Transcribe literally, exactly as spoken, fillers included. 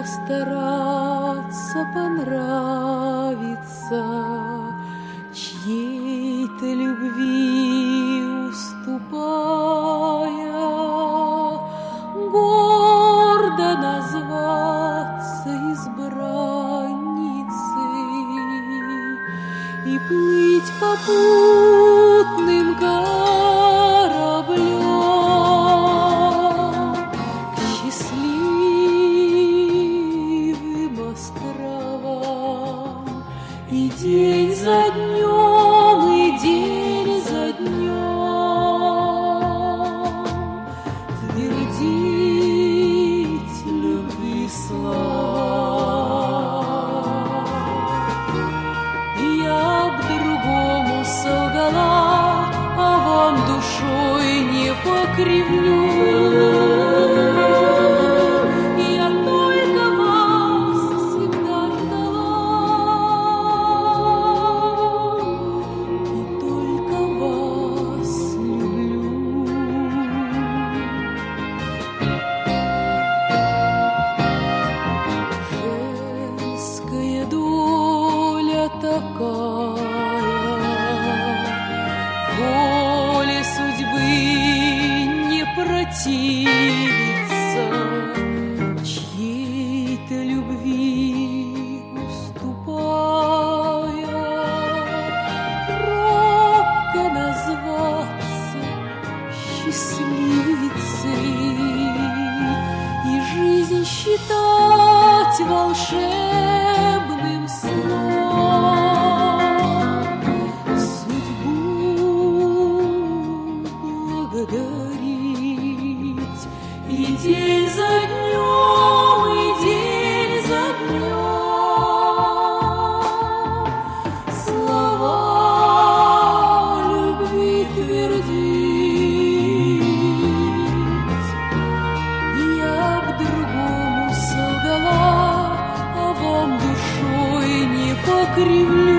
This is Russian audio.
постараться понравиться чьей-то любви уступая, гордо назваться избранницей и плыть попутным кораблем к счастливым островам. И день за днем, и день за днем твердить любви слова. Я б другому солгала, а вам душой не покривлю. Я только вас всегда ждала, и только вас люблю. Женская доля такая, воле судьбы не противиться, чьей-то любви уступая, робко назваться счастливицей и жизнь считать волшебным сном. Судьбу благодарить и день за днем, и день за днем слова любви твердить. Я б другому солгала, а вам душой не покривлю.